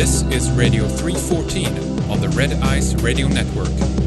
This is Radio 314 on the Red Ice Radio Network.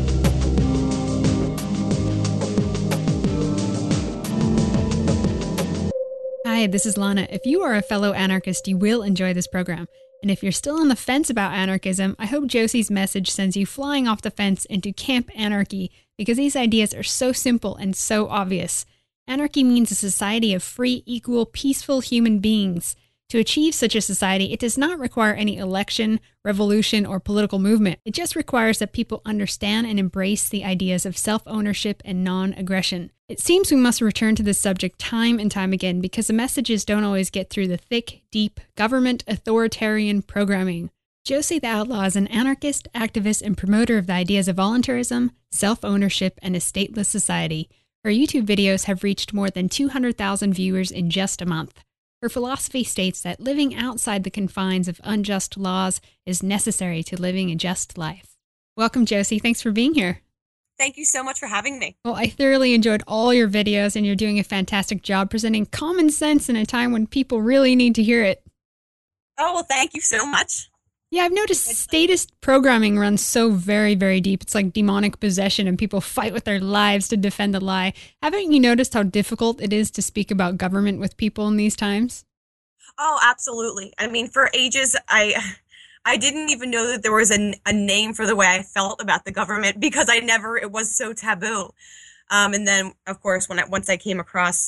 Hi, this is Lana. If you are a fellow anarchist, you will enjoy this program. And if you're still on the fence about anarchism, I hope Josie's message sends you flying off the fence into Camp Anarchy, because these ideas are so simple and so obvious. Anarchy means a society of free, equal, peaceful human beings. To achieve such a society, it does not require any election, revolution, or political movement. It just requires that people understand and embrace the ideas of self-ownership and non-aggression. It seems we must return to this subject time and time again because the messages don't always get through the thick, deep, government authoritarian programming. Josie the Outlaw is an anarchist, activist, and promoter of the ideas of voluntarism, self-ownership, and a stateless society. Her YouTube videos have reached more than 200,000 viewers in just a month. Her philosophy states that living outside the confines of unjust laws is necessary to living a just life. Welcome, Josie. Thanks for being here. Thank you so much for having me. Well, I thoroughly enjoyed all your videos, and you're doing a fantastic job presenting common sense in a time when people really need to hear it. Oh, well, thank you so much. Yeah, I've noticed statist programming runs so very, very deep. It's like demonic possession, and people fight with their lives to defend the lie. Haven't you noticed how difficult it is to speak about government with people in these times? Oh, absolutely. I mean, for ages, I didn't even know that there was a name for the way I felt about the government because it was so taboo. And then, of course, once I came across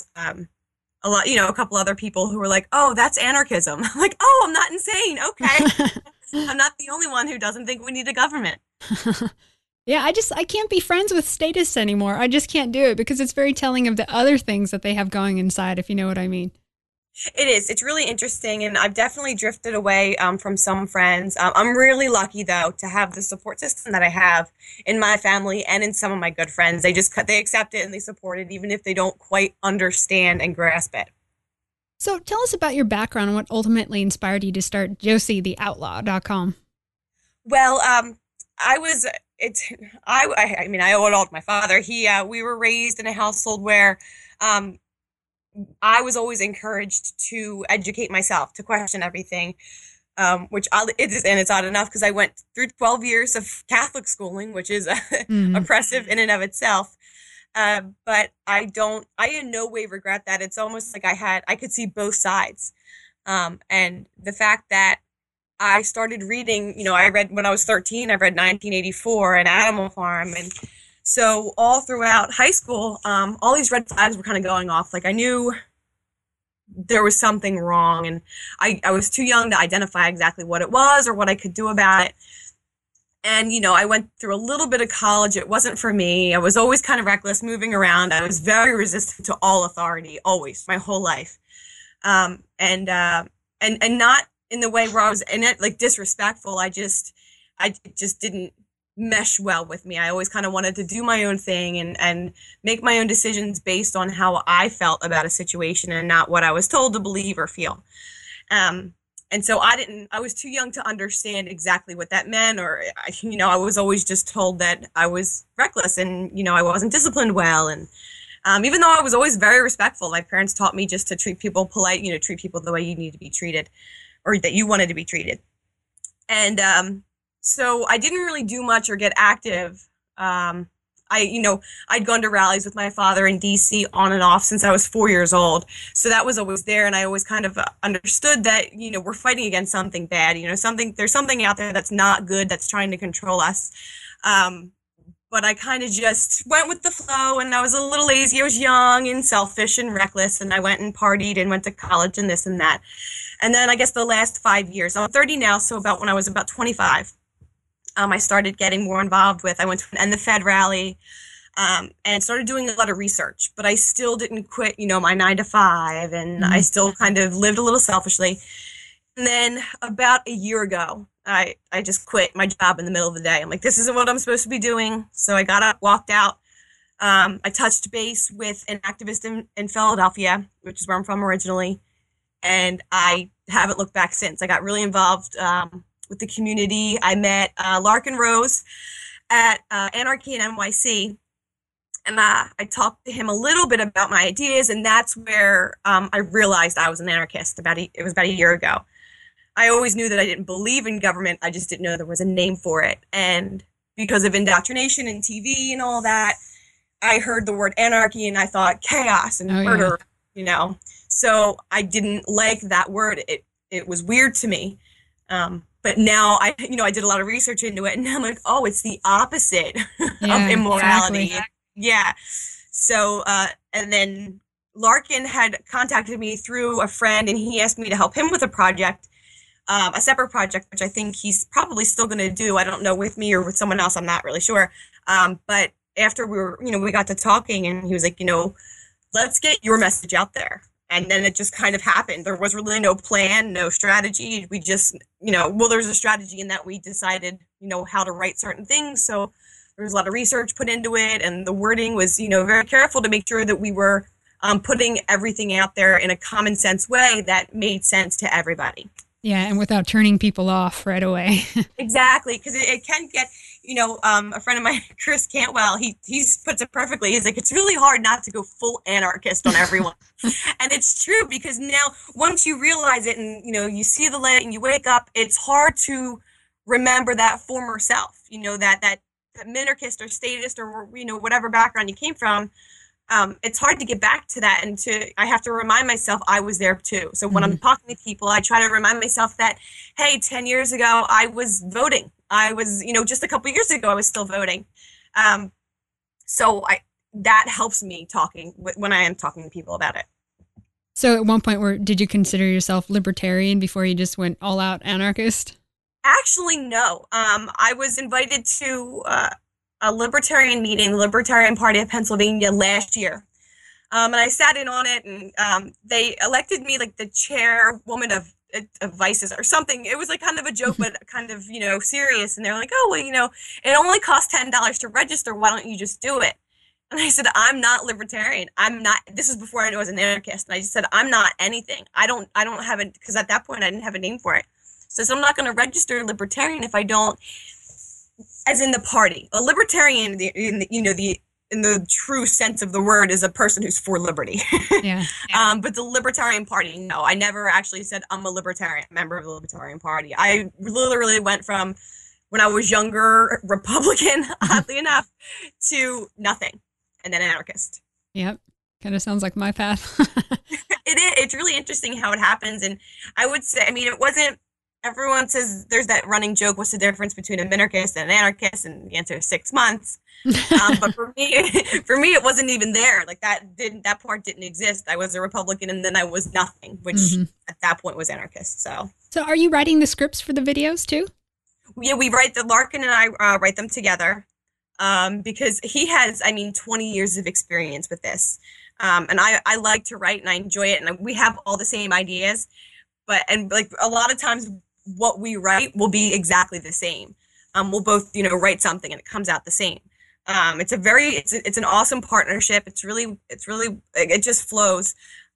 a couple other people who were like, oh, that's anarchism. I'm like, oh, I'm not insane. Okay. I'm not the only one who doesn't think we need a government. Yeah, I can't be friends with statists anymore. I just can't do it because it's very telling of the other things that they have going inside, if you know what I mean. It is. It's really interesting, and I've definitely drifted away from some friends. I'm really lucky, though, to have the support system that I have in my family and in some of my good friends. They accept it and they support it, even if they don't quite understand and grasp it. So tell us about your background and what ultimately inspired you to start JosieTheOutlaw.com. Well, I owe it all to my father. We were raised in a household where I was always encouraged to educate myself, to question everything, it's odd enough because I went through 12 years of Catholic schooling, which is oppressive in and of itself. But I in no way regret that. It's almost like I could see both sides. And the fact that I started reading, I read when I was 13, I read 1984 and Animal Farm. And so all throughout high school, all these red flags were kind of going off. Like I knew there was something wrong, and I was too young to identify exactly what it was or what I could do about it. And, I went through a little bit of college. It wasn't for me. I was always kind of reckless, moving around. I was very resistant to all authority, always, my whole life. And not in the way where I was in it, like disrespectful. I just didn't mesh well with me. I always kind of wanted to do my own thing and make my own decisions based on how I felt about a situation and not what I was told to believe or feel. And so I was too young to understand exactly what that meant, or, I was always just told that I was reckless and, I wasn't disciplined well. And even though I was always very respectful, my parents taught me just to treat people polite, treat people the way you need to be treated or that you wanted to be treated. And so I didn't really do much or get active. I'd gone to rallies with my father in D.C. on and off since I was 4 years old. So that was always there. And I always kind of understood that, we're fighting against something bad. There's something out there that's not good, that's trying to control us. But I kind of just went with the flow, and I was a little lazy. I was young and selfish and reckless, and I went and partied and went to college and this and that. And then I guess the last 5 years, I'm 30 now, so when I was about 25, I started getting more involved I went to an End the Fed rally, and started doing a lot of research, but I still didn't quit, my 9 to 5, and I still kind of lived a little selfishly. And then about a year ago, I just quit my job in the middle of the day. I'm like, this isn't what I'm supposed to be doing. So I got up, walked out. I touched base with an activist in Philadelphia, which is where I'm from originally, and I haven't looked back since. I got really involved with the community. I met Larkin Rose at Anarchy and NYC, and I talked to him a little bit about my ideas, and that's where I realized I was an anarchist. It was about a year ago. I always knew that I didn't believe in government. I just didn't know there was a name for it. And because of indoctrination and TV and all that, I heard the word anarchy and I thought chaos and murder, So I didn't like that word. It was weird to me. But now I did a lot of research into it, and I'm like, oh, it's the opposite of immorality. Exactly. Yeah. So, and then Larkin had contacted me through a friend, and he asked me to help him with a project, a separate project, which I think he's probably still going to do. I don't know, with me or with someone else. I'm not really sure. But after we got to talking, and he was like, let's get your message out there. And then it just kind of happened. There was really no plan, no strategy. We just, there's a strategy in that we decided, how to write certain things. So there was a lot of research put into it, and the wording was, very careful to make sure that we were putting everything out there in a common sense way that made sense to everybody. Yeah, and without turning people off right away. Exactly, because it can get, a friend of mine, Chris Cantwell, he puts it perfectly. He's like, it's really hard not to go full anarchist on everyone. And it's true, because now once you realize it and, you see the light and you wake up, it's hard to remember that former self, that minarchist or statist or, whatever background you came from. It's hard to get back to that, and I have to remind myself I was there too. So when I'm talking to people, I try to remind myself that, hey, 10 years ago, I was voting. I was, just a couple years ago, I was still voting. That helps me talking when I am talking to people about it. So at one point, did you consider yourself libertarian before you just went all out anarchist? Actually, no. I was invited to a libertarian meeting, the Libertarian Party of Pennsylvania, last year. And I sat in on it, and they elected me like the chairwoman of vices or something. It was like kind of a joke, but kind of, serious. And they're like, oh, well, it only costs $10 to register. Why don't you just do it? And I said, I'm not libertarian. I'm not, this is before I knew I was an anarchist. And I just said, I'm not anything. I don't have it, because at that point I didn't have a name for it. So I'm not going to register libertarian if I don't, as in the party. A libertarian, in the true sense of the word, is a person who's for liberty. Yeah. But the Libertarian Party, no, I never actually said I'm a libertarian, member of the Libertarian Party. I literally went from, when I was younger, Republican, oddly enough, to nothing, and then anarchist. Yep. Kind of sounds like my path. It's really interesting how it happens. And I would say, it wasn't, everyone says there's that running joke, what's the difference between a minarchist and an anarchist? And the answer is 6 months. But for me, it wasn't even there. Like that part didn't exist. I was a Republican, and then I was nothing, which at that point was anarchist. So are you writing the scripts for the videos too? Yeah, Larkin and I write them together. Because he has, 20 years of experience with this. And I like to write, and I enjoy it, and we have all the same ideas. And like a lot of times what we write will be exactly the same. We'll both, write something and it comes out the same. It's an awesome partnership. It just flows.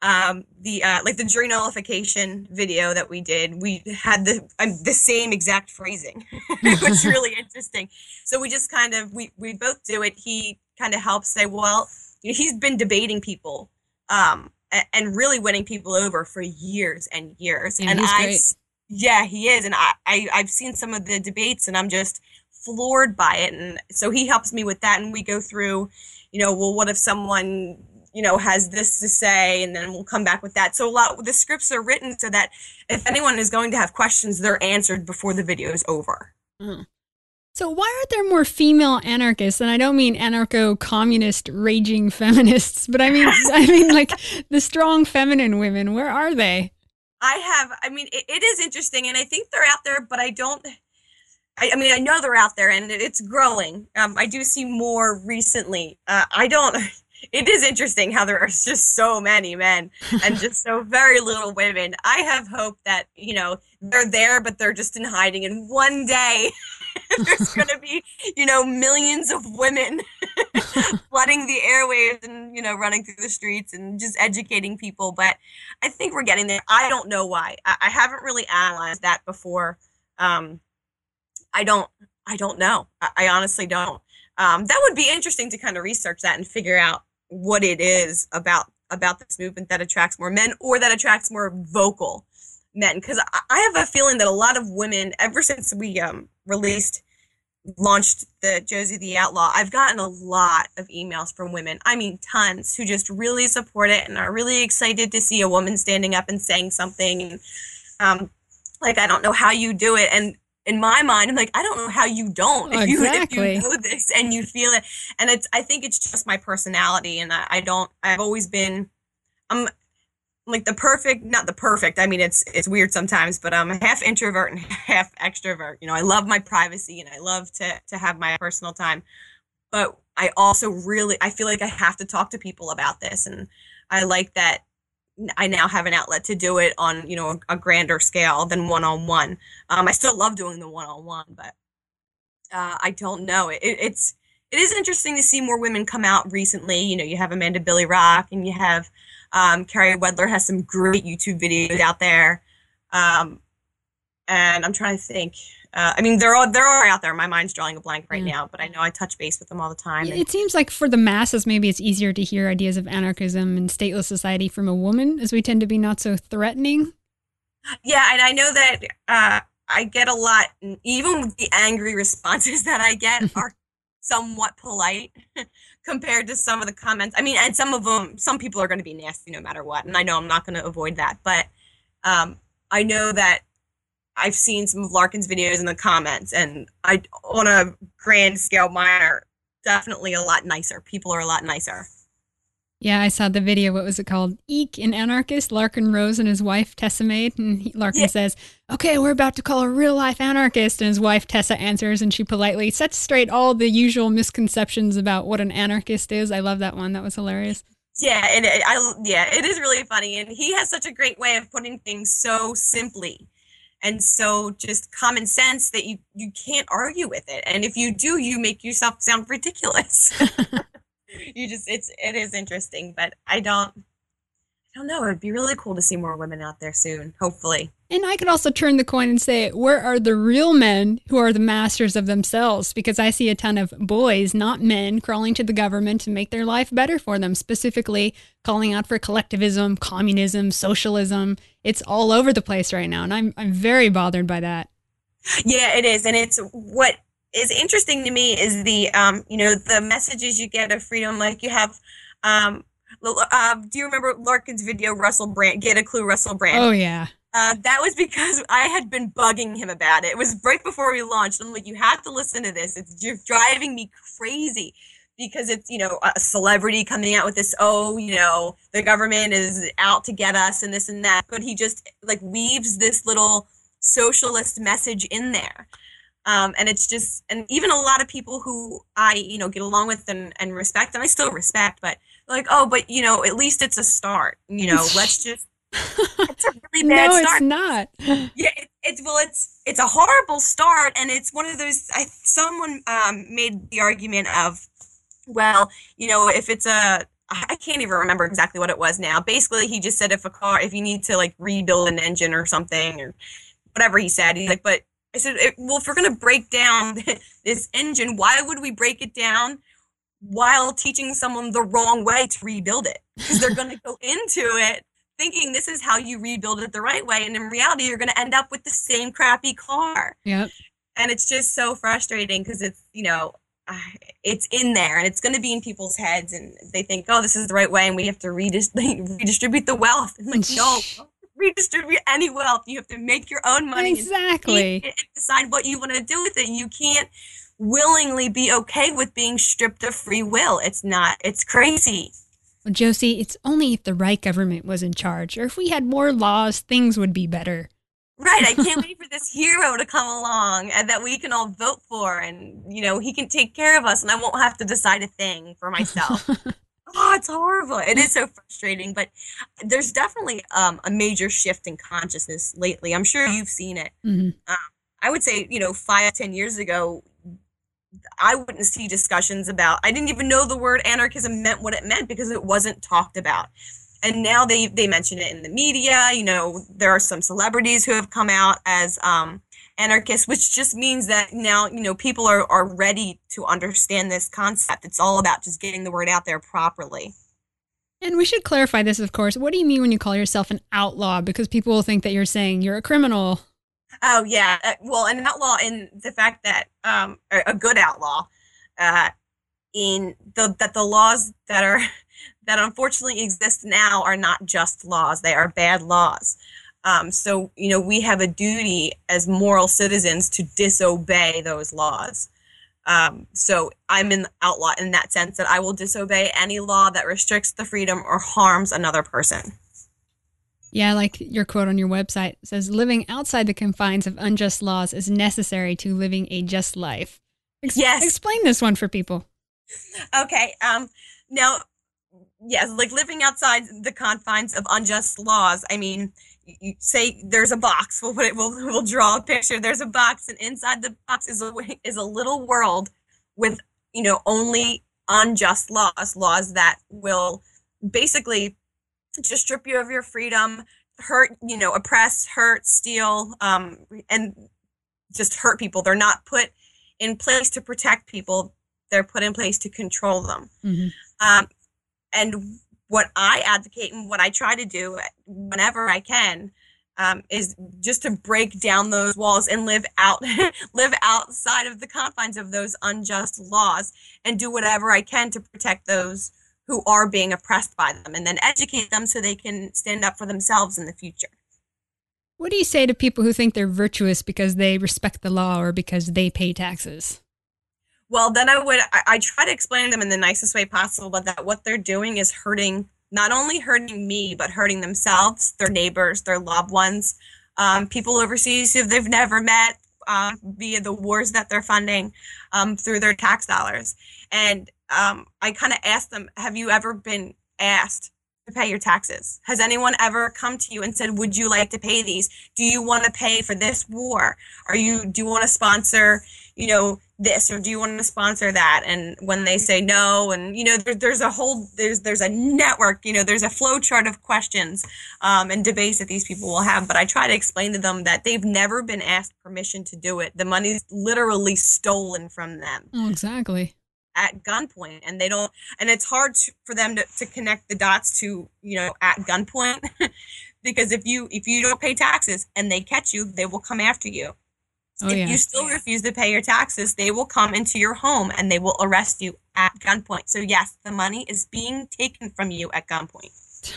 The jury nullification video that we did, we had the same exact phrasing. It was really interesting. So we just we both do it. He kind of helps say, well, he's been debating people, and really winning people over for years and years. Yeah, and he's great. Yeah, he is. And I've seen some of the debates, and I'm just floored by it. And so he helps me with that. And we go through, well, what if someone, has this to say, and then we'll come back with that. So the scripts are written so that if anyone is going to have questions, they're answered before the video is over. Mm. So why aren't there more female anarchists? And I don't mean anarcho-communist raging feminists, but I mean like the strong feminine women. Where are they? It is interesting, and I think they're out there, but I know they're out there, and it's growing. I do see more recently. It is interesting how there are just so many men and just so very little women. I have hope that, they're there, but they're just in hiding. And one day there's going to be, millions of women flooding the airwaves and, running through the streets and just educating people. But I think we're getting there. I don't know why. I haven't really analyzed that before. I don't know. I honestly don't. That would be interesting to kind of research that and figure out what it is about this movement that attracts more men, or that attracts more vocal men, because I have a feeling that a lot of women, ever since we launched the Josie the Outlaw, I've gotten a lot of emails from women. I mean, tons, who just really support it and are really excited to see a woman standing up and saying something. And like, I don't know how you do it. And in my mind, I'm like, I don't know how you don't. If you know this and you feel it. And I think it's just my personality. And I've always been, I'm like not the perfect. I mean, it's weird sometimes, but I'm half introvert and half extrovert. You know, I love my privacy and I love to have my personal time, but I also I feel like I have to talk to people about this. And I like that I now have an outlet to do it on, you know, a grander scale than one-on-one. I still love doing the one-on-one, but I don't know. It is interesting to see more women come out recently. You know, you have Amanda Billy Rock and you have Carrie Wedler has some great YouTube videos out there. And I'm trying to think. I mean, they're all out there. My mind's drawing a blank right now, but I know I touch base with them all the time. It seems like for the masses, maybe it's easier to hear ideas of anarchism and stateless society from a woman, as we tend to be not so threatening. Yeah, and I know that I get a lot, even with the angry responses that I get are somewhat polite compared to some of the comments. I mean, and some people are going to be nasty no matter what, and I know I'm not going to avoid that, but I know that I've seen some of Larkin's videos in the comments, and on a grand scale, mine are definitely a lot nicer. People are a lot nicer. Yeah, I saw the video. What was it called? Eek, an anarchist. Larkin Rose and his wife Tessa made, and Larkin says, "Okay, we're about to call a real life anarchist," and his wife Tessa answers, and she politely sets straight all the usual misconceptions about what an anarchist is. I love that one. That was hilarious. Yeah, and it is really funny, and he has such a great way of putting things so simply. And so just common sense that you can't argue with it. And if you do, you make yourself sound ridiculous. It is interesting, but I don't know. It'd be really cool to see more women out there soon, hopefully. And I could also turn the coin and say, where are the real men who are the masters of themselves? Because I see a ton of boys, not men, crawling to the government to make their life better for them, specifically calling out for collectivism, communism, socialism. It's all over the place right now, and I'm very bothered by that. Yeah, it is. And it's what is interesting to me is the the messages you get of freedom. Like you have do you remember Larkin's video, Russell Brand, Get a Clue, Russell Brand? Oh, yeah. That was because I had been bugging him about it. It was right before we launched. I'm like, you have to listen to this. It's just driving me crazy because it's, a celebrity coming out with this, the government is out to get us and this and that. But he just weaves this little socialist message in there. And it's just, and even a lot of people who I, get along with and respect, and I still respect, but like, but at least it's a start, let's just, it's a really bad start. No, it's not. Yeah, it's a horrible start, and it's one of those, someone made the argument of, if it's I can't even remember exactly what it was now. Basically, he just said if you need to rebuild an engine or something or whatever he said, he's like, but I said, if we're going to break down this engine, why would we break it down while teaching someone the wrong way to rebuild it? Because they're going to go into it thinking this is how you rebuild it the right way. And in reality, you're going to end up with the same crappy car. Yep. And it's just so frustrating because it's, it's in there and it's going to be in people's heads and they think, this is the right way and we have to redistribute the wealth. And no. Redistribute any wealth. You have to make your own money. Exactly. And decide what you want to do with it. You can't willingly be okay with being stripped of free will. It's crazy. Well, Josie, it's only if the right government was in charge, or if we had more laws, things would be better. Right. I can't wait for this hero to come along and that we can all vote for and, he can take care of us and I won't have to decide a thing for myself. It's horrible. It is so frustrating, but there's definitely a major shift in consciousness lately. I'm sure you've seen it. Mm-hmm. I would say, 5-10 years ago, I wouldn't see discussions about, I didn't even know the word anarchism meant what it meant because it wasn't talked about. And now they mention it in the media. There are some celebrities who have come out as anarchists, which just means that now, people are ready to understand this concept. It's all about just getting the word out there properly. And we should clarify this, of course. What do you mean when you call yourself an outlaw? Because people will think that you're saying you're a criminal. Oh, yeah. Well, an outlaw in the fact that a good outlaw that the laws that unfortunately exist now are not just laws. They are bad laws. So, we have a duty as moral citizens to disobey those laws. So I'm an outlaw in that sense that I will disobey any law that restricts the freedom or harms another person. Yeah, like your quote on your website says, living outside the confines of unjust laws is necessary to living a just life. Yes. Explain this one for people. Okay. Now, yes, like living outside the confines of unjust laws. I mean, you say there's a box. We'll draw a picture. There's a box, and inside the box is a little world with, only unjust laws that will basically just strip you of your freedom, hurt, oppress, hurt, steal, and just hurt people. They're not put in place to protect people. They're put in place to control them. Mm-hmm. And what I advocate and what I try to do whenever I can is just to break down those walls and live outside of the confines of those unjust laws and do whatever I can to protect those who are being oppressed by them, and then educate them so they can stand up for themselves in the future. What do you say to people who think they're virtuous because they respect the law or because they pay taxes? Well, then I try to explain to them in the nicest way possible, but that what they're doing is not only hurting me, but hurting themselves, their neighbors, their loved ones, people overseas who they've never met via the wars that they're funding through their tax dollars. And I kind of asked them, have you ever been asked to pay your taxes? Has anyone ever come to you and said, would you like to pay these? Do you want to pay for this war? Do you want to sponsor, this, or do you want to sponsor that? And when they say no, and, there's a network, there's a flow chart of questions and debates that these people will have. But I try to explain to them that they've never been asked permission to do it. The money's literally stolen from them. Oh, exactly. At gunpoint, and it's hard for them to connect the dots to, at gunpoint, because if you don't pay taxes and they catch you, they will come after you. If you still refuse to pay your taxes, they will come into your home and they will arrest you at gunpoint. So yes, the money is being taken from you at gunpoint.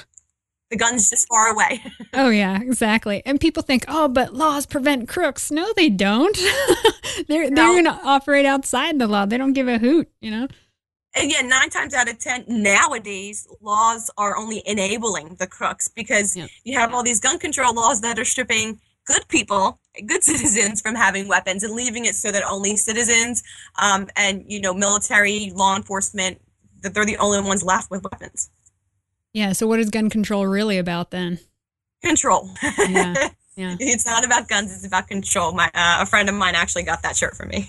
The gun's just far away. Oh, yeah, exactly. And people think, oh, but laws prevent crooks. No, they don't. They're going to operate outside the law. They don't give a hoot, And yeah, 9 times out of 10 nowadays, laws are only enabling the crooks because you have all these gun control laws that are stripping good people, good citizens from having weapons and leaving it so that only citizens and, military, law enforcement, that they're the only ones left with weapons. Yeah, so what is gun control really about then? Control. Yeah. It's not about guns, it's about control. A friend of mine actually got that shirt for me.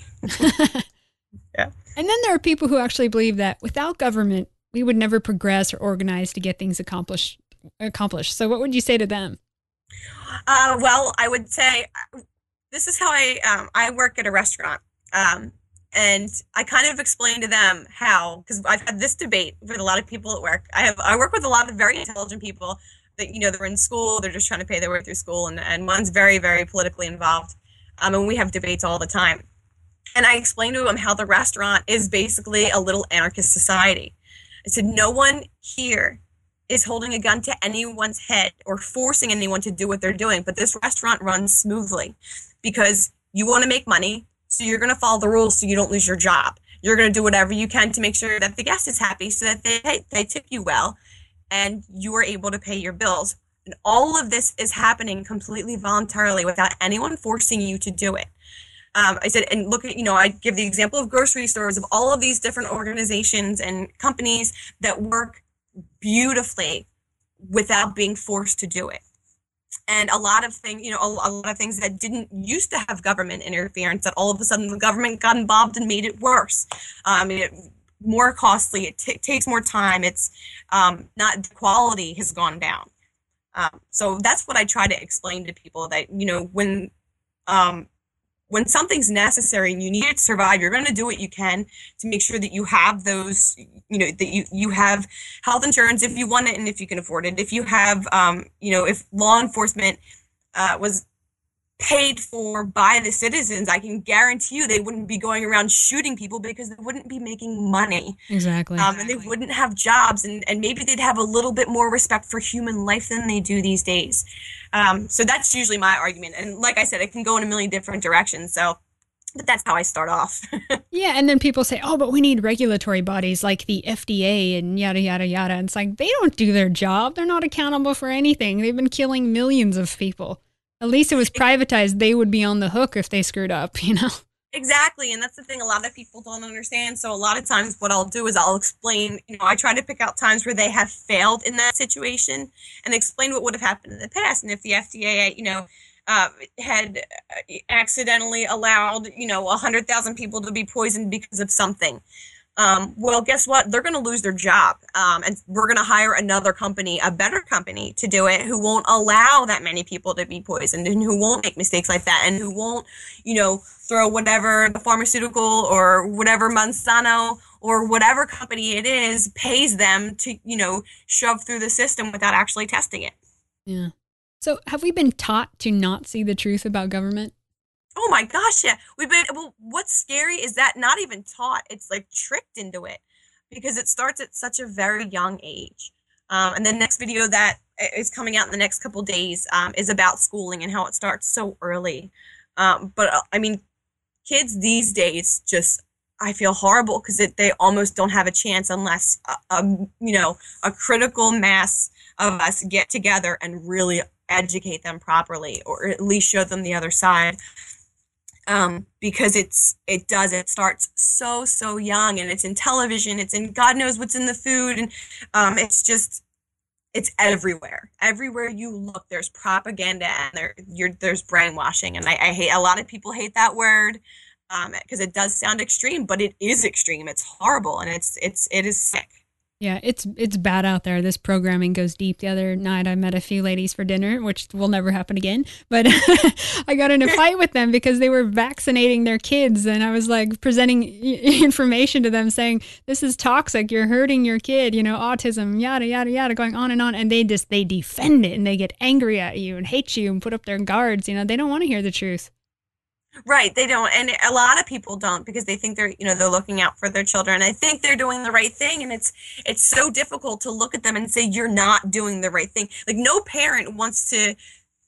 Yeah. And then there are people who actually believe that without government, we would never progress or organize to get things accomplished. So what would you say to them? Well, I would say this is how I work at a restaurant. And I kind of explained to them how, because I've had this debate with a lot of people at work. I work with a lot of very intelligent people that, they're in school, they're just trying to pay their way through school, and one's very, very politically involved. And we have debates all the time. And I explained to them how the restaurant is basically a little anarchist society. I said, no one here is holding a gun to anyone's head or forcing anyone to do what they're doing, but this restaurant runs smoothly because you want to make money. So you're going to follow the rules so you don't lose your job. You're going to do whatever you can to make sure that the guest is happy so that they tip you well and you are able to pay your bills. And all of this is happening completely voluntarily without anyone forcing you to do it. I said, and look at, I give the example of grocery stores, of all of these different organizations and companies that work beautifully without being forced to do it. And a lot of things, a lot of things that didn't used to have government interference, that all of a sudden the government got involved and made it worse. More costly. It takes more time. It's not, the quality has gone down. So that's what I try to explain to people, that, when when something's necessary and you need it to survive, you're going to do what you can to make sure that you have those, that you have health insurance if you want it and if you can afford it. If you have, if law enforcement was paid for by the citizens, I can guarantee you they wouldn't be going around shooting people because they wouldn't be making money. Exactly. And they wouldn't have jobs, and maybe they'd have a little bit more respect for human life than they do these days. So that's usually my argument. And like I said, it can go in a million different directions. But that's how I start off. Yeah, and then people say, oh, but we need regulatory bodies like the FDA and yada, yada, yada. And it's like, they don't do their job. They're not accountable for anything. They've been killing millions of people. At least it was privatized. They would be on the hook if they screwed up, Exactly. And that's the thing a lot of people don't understand. So a lot of times what I'll do is I'll explain, I try to pick out times where they have failed in that situation and explain what would have happened in the past. And if the FDA, had accidentally allowed, 100,000 people to be poisoned because of something. Well, guess what? They're going to lose their job. And we're going to hire another company, a better company to do it, who won't allow that many people to be poisoned and who won't make mistakes like that and who won't, throw whatever the pharmaceutical or whatever Monsanto or whatever company it is pays them to, shove through the system without actually testing it. Yeah. So have we been taught to not see the truth about government? Oh my gosh, yeah. What's scary is that not even taught, it's like tricked into it because it starts at such a very young age. And the next video that is coming out in the next couple of days is about schooling and how it starts so early. Kids these days I feel horrible because they almost don't have a chance unless, a critical mass of us get together and really educate them properly or at least show them the other side. Because it starts so young and it's in television, it's in God knows what's in the food. And, it's everywhere. Everywhere you look, there's propaganda and there's brainwashing. And I hate, a lot of people hate that word, because it does sound extreme, but it is extreme. It's horrible. And it is sick. Yeah, it's bad out there. This programming goes deep. The other night I met a few ladies for dinner, which will never happen again. But I got in a fight with them because they were vaccinating their kids. And I was like presenting information to them saying, this is toxic. You're hurting your kid, autism, yada, yada, yada, going on. And they defend it and they get angry at you and hate you and put up their guards. They don't want to hear the truth. Right, they don't, and a lot of people don't because they think they're looking out for their children. I think they're doing the right thing, and it's so difficult to look at them and say you're not doing the right thing. Like no parent wants to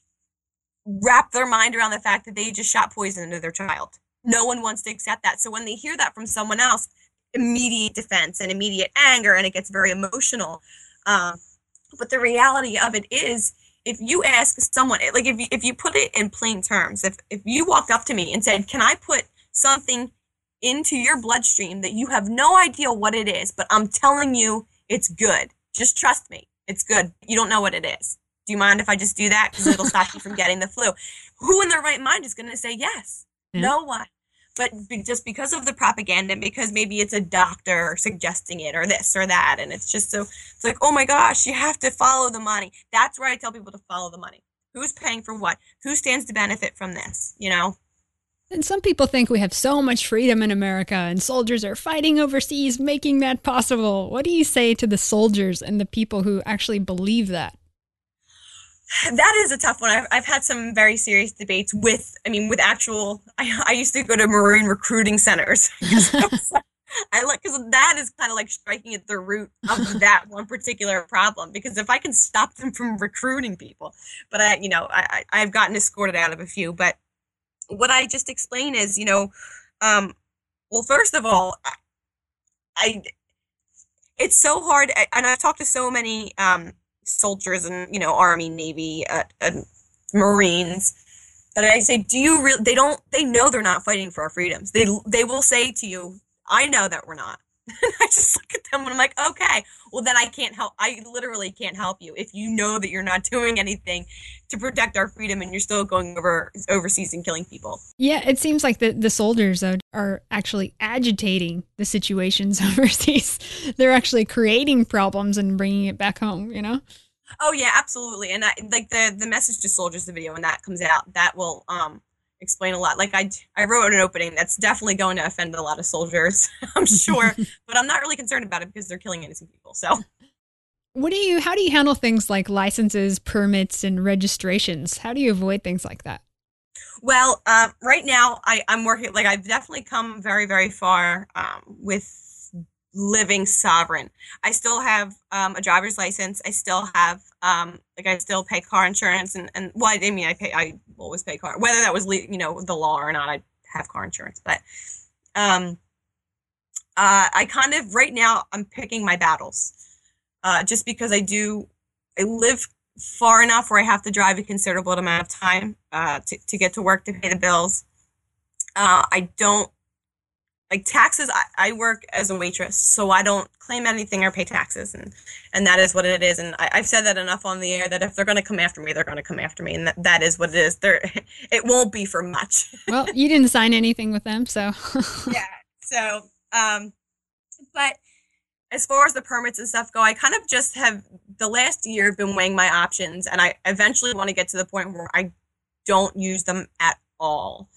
wrap their mind around the fact that they just shot poison into their child. No one wants to accept that. So when they hear that from someone else, immediate defense and immediate anger, and it gets very emotional. But the reality of it is, if you ask someone, like if you put it in plain terms, if you walked up to me and said, can I put something into your bloodstream that you have no idea what it is, but I'm telling you it's good. Just trust me. It's good. You don't know what it is. Do you mind if I just do that? Because it'll stop you from getting the flu. Who in their right mind is going to say yes? Yeah. No one. But just because of the propaganda, because maybe it's a doctor suggesting it or this or that. And it's like, oh my gosh, you have to follow the money. That's where I tell people to follow the money. Who's paying for what? Who stands to benefit from this? And some people think we have so much freedom in America and soldiers are fighting overseas, making that possible. What do you say to the soldiers and the people who actually believe that? That is a tough one. I've had some very serious debates with actual, I used to go to Marine recruiting centers. Because that is kind of like striking at the root of that one particular problem. Because if I can stop them from recruiting people, but I've gotten escorted out of a few. But what I just explained is, well, first of all, it's so hard, and I've talked to so many soldiers and Army, Navy, Marines, that I say, they know they're not fighting for our freedoms. They will say to you, I know that we're not. And I just look at them and I'm like, okay, well then I literally can't help you if you know that you're not doing anything to protect our freedom and you're still going overseas and killing people. Yeah, it seems like the soldiers are actually agitating the situations overseas. They're actually creating problems and bringing it back home, Oh yeah, absolutely. And like the message to soldiers, the video, when that comes out, that will explain a lot. Like I wrote an opening that's definitely going to offend a lot of soldiers, I'm sure, but I'm not really concerned about it because they're killing innocent people. So how do you handle things like licenses, permits, and registrations? How do you avoid things like that? Well, right now I'm working, like I've definitely come very, very far with living sovereign. I still have a driver's license. I still have I still pay car insurance and well, I mean I always pay car, whether that was the law or not. I have car insurance, but I kind of right now I'm picking my battles just because I live far enough where I have to drive a considerable amount of time to get to work to pay the bills. I don't like taxes. I work as a waitress, so I don't claim anything or pay taxes, and that is what it is. And I've said that enough on the air that if they're going to come after me, they're going to come after me, and that is what it is. It won't be for much. Well, you didn't sign anything with them, so yeah. So, but as far as the permits and stuff go, I kind of just have the last year been weighing my options, and I eventually want to get to the point where I don't use them at all.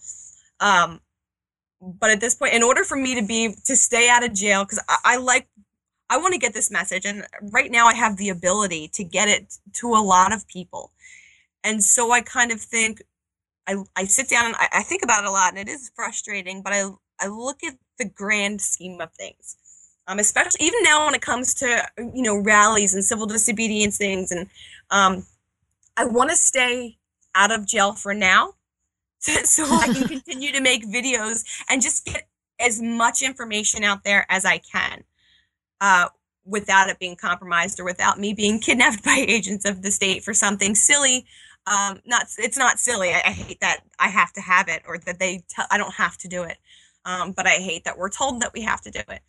But at this point, in order for me to stay out of jail, because I want to get this message, and right now I have the ability to get it to a lot of people, and so I kind of think I sit down and I think about it a lot, and it is frustrating, but I look at the grand scheme of things. Especially even now when it comes to, rallies and civil disobedience things. And I want to stay out of jail for now so I can continue to make videos and just get as much information out there as I can without it being compromised or without me being kidnapped by agents of the state for something silly. It's not silly. I hate that I have to have it or that I don't have to do it. But I hate that we're told that we have to do it.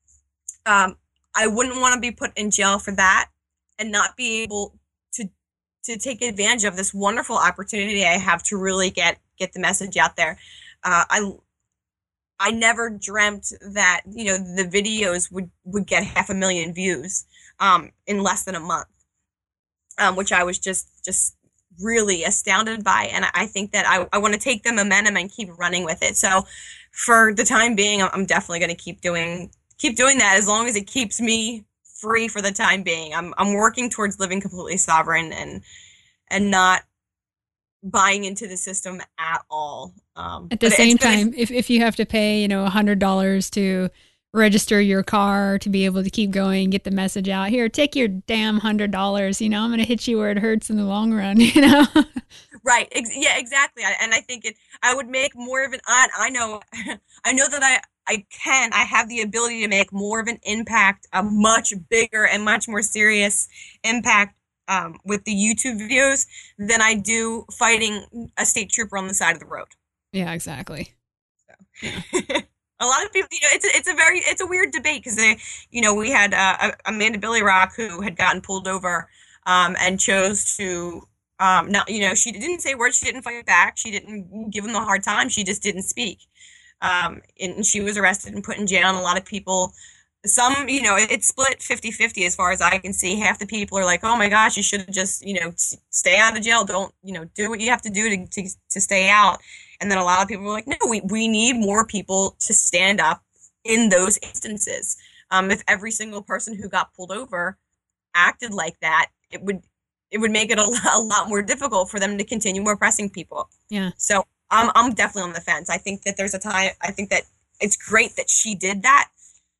I wouldn't want to be put in jail for that and not be able to take advantage of this wonderful opportunity I have to really get the message out there. I never dreamt that, the videos would get 500,000 views, in less than a month, which I was just really astounded by. And I think that I want to take the momentum and keep running with it. So for the time being, I'm definitely going to keep doing that as long as it keeps me free for the time being. I'm working towards living completely sovereign and not buying into the system at all. At the same time, if you have to pay, $100 to register your car to be able to keep going, get the message out, here, take your damn $100, I'm going to hit you where it hurts in the long run, Right. Yeah, exactly. And I think I would make more of an, I know that I have the ability to make more of an impact, a much bigger and much more serious impact with the YouTube videos than I do fighting a state trooper on the side of the road. Yeah, exactly. So. Yeah. A lot of people, it's a weird debate because we had Amanda Billy Rock who had gotten pulled over and chose to she didn't say words, she didn't fight back, she didn't give him a hard time, she just didn't speak. And she was arrested and put in jail, and a lot of people, some, it's split 50-50 as far as I can see. Half the people are like, oh my gosh, you should have just, stay out of jail. Don't, do what you have to do to stay out. And then a lot of people are like, no, we need more people to stand up in those instances. If every single person who got pulled over acted like that, it would make it a lot more difficult for them to continue oppressing people. Yeah. So I'm definitely on the fence. I think that there's a time. I think that it's great that she did that.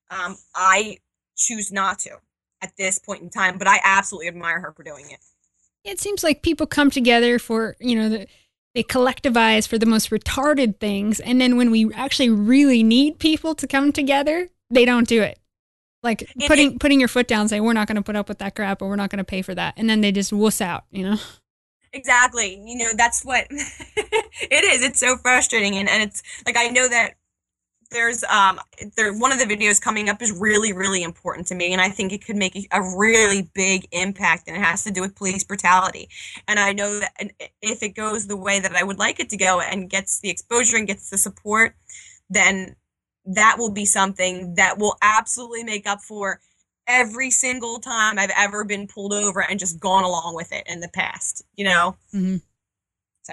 I choose not to at this point in time, but I absolutely admire her for doing it. It seems like people come together for, they collectivize for the most retarded things, and then when we actually really need people to come together, they don't do it. Like putting your foot down, saying we're not going to put up with that crap, or we're not going to pay for that, and then they just wuss out. Exactly. That's what it is. It's so frustrating. And it's like, I know that there's, one of the videos coming up is really, really important to me. And I think it could make a really big impact, and it has to do with police brutality. And I know that if it goes the way that I would like it to go and gets the exposure and gets the support, then that will be something that will absolutely make up for every single time I've ever been pulled over and just gone along with it in the past, Mm-hmm. So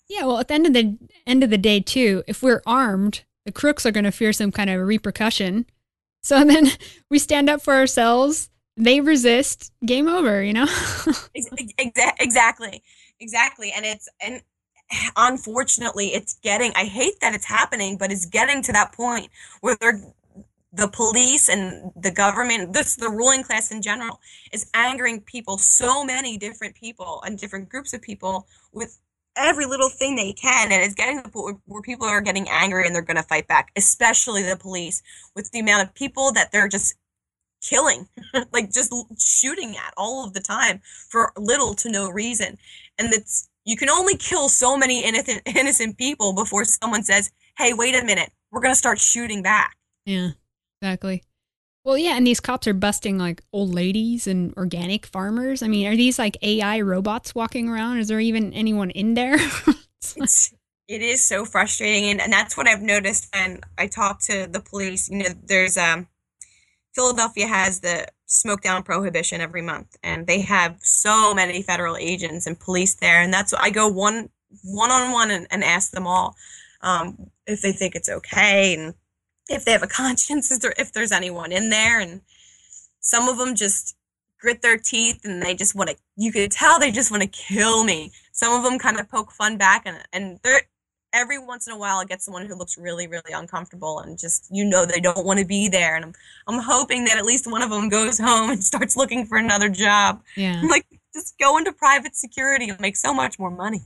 Yeah, well, at the end of the day, too, if we're armed, the crooks are going to fear some kind of repercussion. So then we stand up for ourselves. They resist. Game over. Exactly, exactly. And unfortunately, it's getting. I hate that it's happening, but it's getting to that point where the police and the government, the ruling class in general, is angering people, so many different people and different groups of people with every little thing they can, and it's getting to the point where people are getting angry and they're going to fight back, especially the police, with the amount of people that they're just killing, like just shooting at all of the time for little to no reason. And you can only kill so many innocent people before someone says, hey, wait a minute, we're going to start shooting back. Yeah, exactly. Well, yeah, and these cops are busting like old ladies and organic farmers. I mean, are these like AI robots walking around? Is there even anyone in there? It is so frustrating, and that's what I've noticed when I talk to the police. There's Philadelphia has the smoke down prohibition every month, and they have so many federal agents and police there, and that's I go one on one and ask them all if they think it's okay and if they have a conscience, if there's anyone in there. And some of them just grit their teeth and they just want to, you could tell they just want to kill me. Some of them kind of poke fun back, and they're, every once in a while I get someone who looks really, really uncomfortable and just, they don't want to be there. And I'm hoping that at least one of them goes home and starts looking for another job. Yeah. I'm like, just go into private security and make so much more money.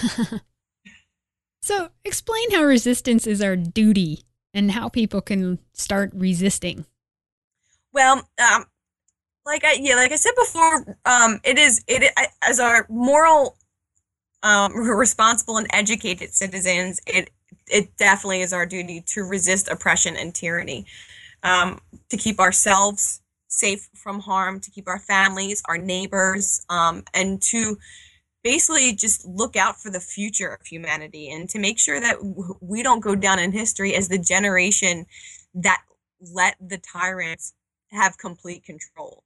So explain how resistance is our duty and how people can start resisting. Well, like I said before, it as our moral, responsible and educated citizens, it definitely is our duty to resist oppression and tyranny, to keep ourselves safe from harm, to keep our families, our neighbors, and to basically just look out for the future of humanity and to make sure that we don't go down in history as the generation that let the tyrants have complete control.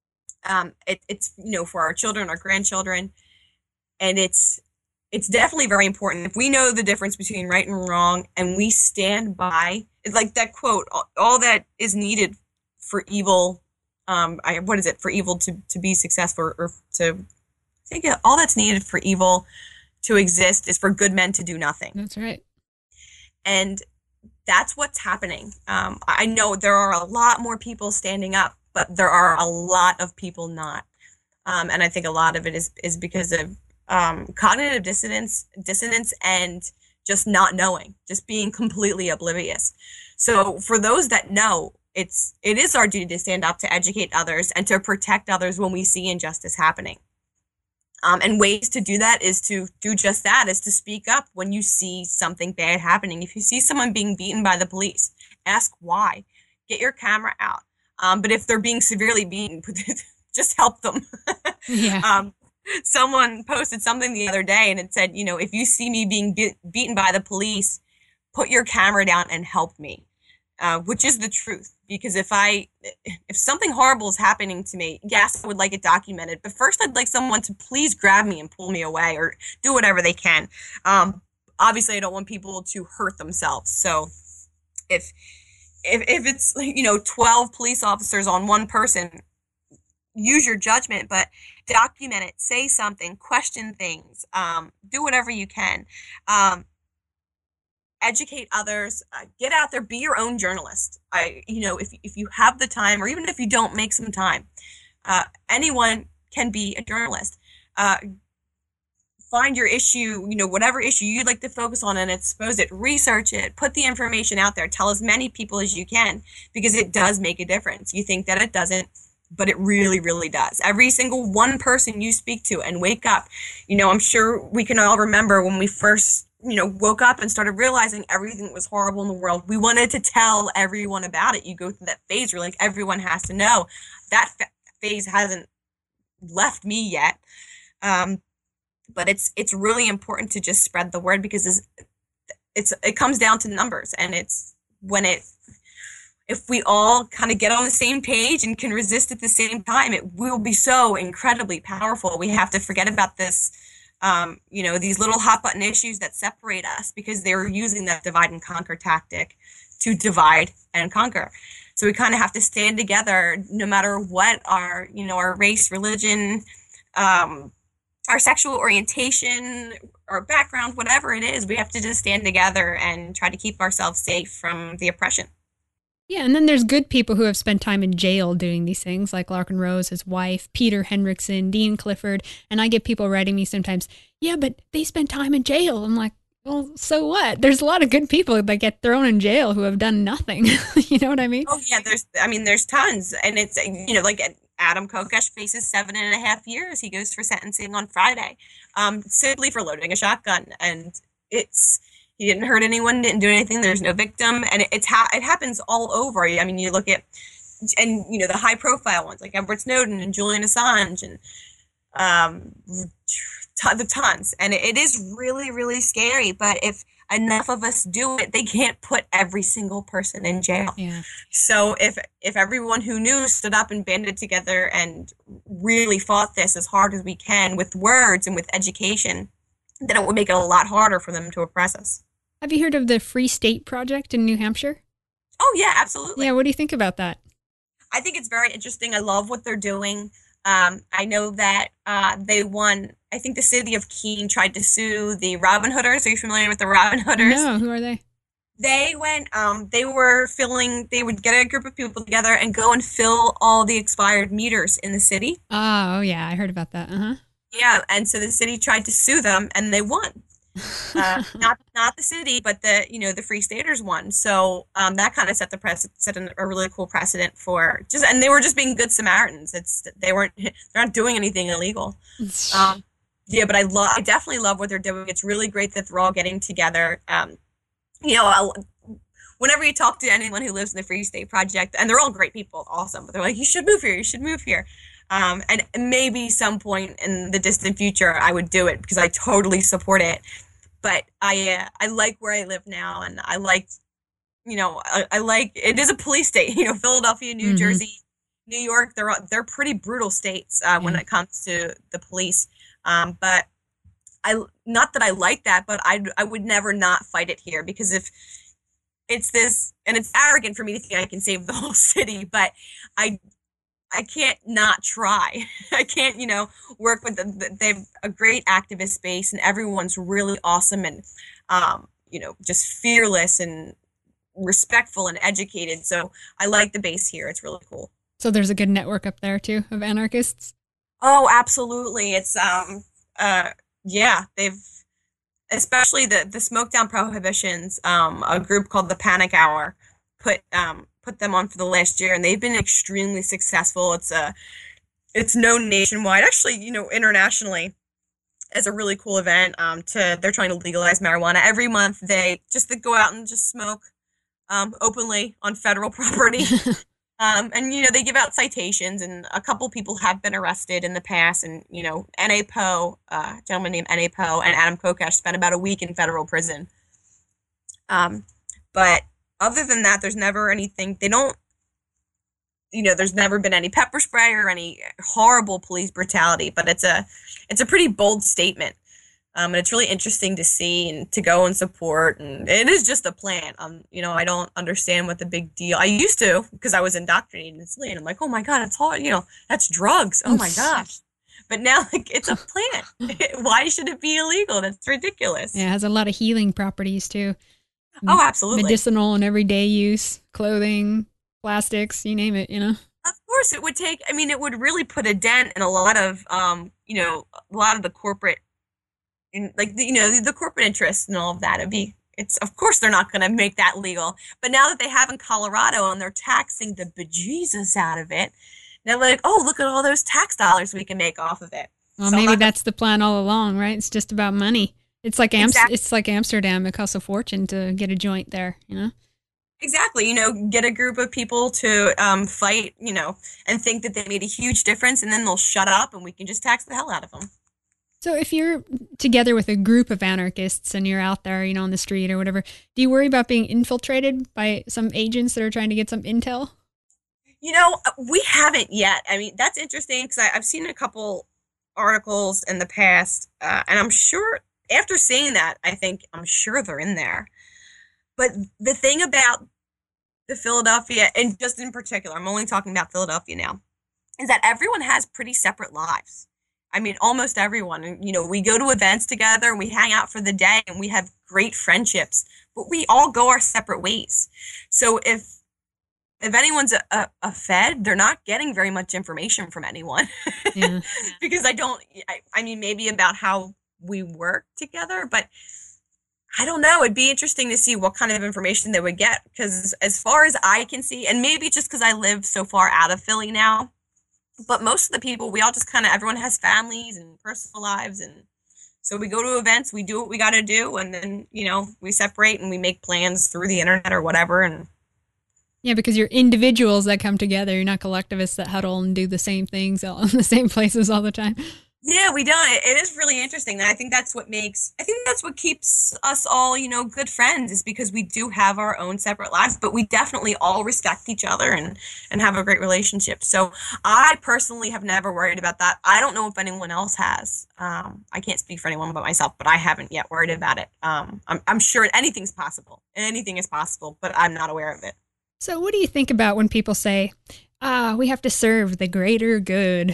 It's for our children, our grandchildren, and it's definitely very important. If we know the difference between right and wrong and we stand by, it's like that quote, all that is needed for evil, for evil to be successful, or to, I think all that's needed for evil to exist is for good men to do nothing. That's right. And that's what's happening. I know there are a lot more people standing up, but there are a lot of people not. And I think a lot of it is because of cognitive dissonance and just not knowing, just being completely oblivious. So for those that know, it is our duty to stand up, to educate others, and to protect others when we see injustice happening. And ways to do that is to do just that, is to speak up when you see something bad happening. If you see someone being beaten by the police, ask why. Get your camera out. But if they're being severely beaten, just help them. Yeah. Someone posted something the other day and it said, if you see me being beaten by the police, put your camera down and help me. Which is the truth. Because if something horrible is happening to me, yes, I would like it documented. But first, I'd like someone to please grab me and pull me away, or do whatever they can. Obviously, I don't want people to hurt themselves. So if it's 12 police officers on one person, use your judgment, but document it. Say something. Question things. Do whatever you can. Educate others, get out there, be your own journalist. If you have the time, or even if you don't make some time, anyone can be a journalist. Find your issue, whatever issue you'd like to focus on, and expose it, research it, put the information out there, tell as many people as you can, because it does make a difference. You think that it doesn't, but it really, really does. Every single one person you speak to and wake up, I'm sure we can all remember when we first woke up and started realizing everything was horrible in the world. We wanted to tell everyone about it. You go through that phase where everyone has to know. That phase hasn't left me yet. But it's really important to just spread the word, because it comes down to numbers, and if we all kind of get on the same page and can resist at the same time, it will be so incredibly powerful. We have to forget about this these little hot button issues that separate us because they were using that divide and conquer tactic to divide and conquer. So we kind of have to stand together no matter what our race, religion, our sexual orientation, our background, whatever it is. We have to just stand together and try to keep ourselves safe from the oppression. Yeah, and then there's good people who have spent time in jail doing these things, like Larken Rose, his wife, Peter Hendrickson, Dean Clifford, and I get people writing me sometimes, yeah, but they spent time in jail. I'm like, well, so what? There's a lot of good people that get thrown in jail who have done nothing. You know what I mean? Oh, yeah, there's tons. And it's, like Adam Kokesh faces 7.5 years. He goes for sentencing on Friday, simply for loading a shotgun. And he didn't hurt anyone, didn't do anything. There's no victim. And it happens all over. I mean, you look at, and, the high profile ones like Edward Snowden and Julian Assange and the tons. And it is really, really scary. But if enough of us do it, they can't put every single person in jail. Yeah. So if everyone who knew stood up and banded together and really fought this as hard as we can with words and with education, then it would make it a lot harder for them to oppress us. Have you heard of the Free State Project in New Hampshire? Oh, yeah, absolutely. Yeah, what do you think about that? I think it's very interesting. I love what they're doing. I know that they won. I think the city of Keene tried to sue the Robin Hooders. Are you familiar with the Robin Hooders? No, who are they? They went, they would get a group of people together and go and fill all the expired meters in the city. Oh, yeah, I heard about that. Uh-huh. Yeah, and so the city tried to sue them, and they won. Not the city, but the Free Staters won. So that kind of set a really cool precedent for and they were just being good Samaritans. They're not doing anything illegal. Yeah, but I definitely love what they're doing. It's really great that they're all getting together. Whenever you talk to anyone who lives in the Free State Project, and they're all great people, awesome, but they're like, you should move here. You should move here. And maybe some point in the distant future, I would do it because I totally support it. But I like where I live now, and I like it is a police state. Philadelphia, New Jersey, New York, they're pretty brutal states when it comes to the police. But not that I like that, but I would never not fight it here, because if it's this, and it's arrogant for me to think I can save the whole city, but I can't not try. I can't, work with them. They have a great activist space, and everyone's really awesome and, just fearless and respectful and educated. So I like the base here. It's really cool. So there's a good network up there too of anarchists? Oh, absolutely. It's, they've, especially the Smoketown Prohibitions, a group called the Panic Hour put them on for the last year, and they've been extremely successful. It's known nationwide, actually, internationally, as a really cool event. They're trying to legalize marijuana. Every month they go out and just smoke openly on federal property. And they give out citations, and a couple people have been arrested in the past, and N.A. Poe, a gentleman named N.A. Poe, and Adam Kokesh spent about a week in federal prison. But other than that, there's never anything. They don't, there's never been any pepper spray or any horrible police brutality. But it's a pretty bold statement, and it's really interesting to see and to go and support. And it is just a plan. I don't understand what the big deal. I used to, because I was indoctrinated in Sicily, and I'm like, oh my god, it's hard. That's drugs. Oh my gosh. But now, it's a plant. Why should it be illegal? That's ridiculous. Yeah, it has a lot of healing properties too. Oh, absolutely. Medicinal and everyday use, clothing, plastics, you name it, Of course, it would take, it would really put a dent in a lot of, a lot of the corporate, the corporate interests and all of that. Of course they're not going to make that legal. But now that they have in Colorado and they're taxing the bejesus out of it, they're like, oh, look at all those tax dollars we can make off of it. Well, maybe that's the plan all along, right? It's just about money. It's like exactly. It's like Amsterdam. It costs a fortune to get a joint there, Exactly. Get a group of people to fight, and think that they made a huge difference, and then they'll shut up and we can just tax the hell out of them. So if you're together with a group of anarchists and you're out there, on the street or whatever, do you worry about being infiltrated by some agents that are trying to get some intel? We haven't yet. That's interesting because I've seen a couple articles in the past, and I'm sure after seeing that, I'm sure they're in there. But the thing about the Philadelphia, and just in particular, I'm only talking about Philadelphia now, is that everyone has pretty separate lives. I mean, almost everyone. And, we go to events together and we hang out for the day and we have great friendships, but we all go our separate ways. So if anyone's a Fed, they're not getting very much information from anyone. Yeah. Because I mean, maybe about how we work together, but I don't know. It'd be interesting to see what kind of information they would get. Because as far as I can see, and maybe just because I live so far out of Philly now, but most of the people, we all just everyone has families and personal lives. And so we go to events, we do what we got to do. And then, we separate and we make plans through the internet or whatever. And yeah, because you're individuals that come together. You're not collectivists that huddle and do the same things all in the same places all the time. Yeah, we don't. It is really interesting. And I think that's what keeps us all, good friends, is because we do have our own separate lives, but we definitely all respect each other and have a great relationship. So I personally have never worried about that. I don't know if anyone else has. I can't speak for anyone but myself, but I haven't yet worried about it. I'm sure anything's possible. Anything is possible, but I'm not aware of it. So what do you think about when people say, we have to serve the greater good?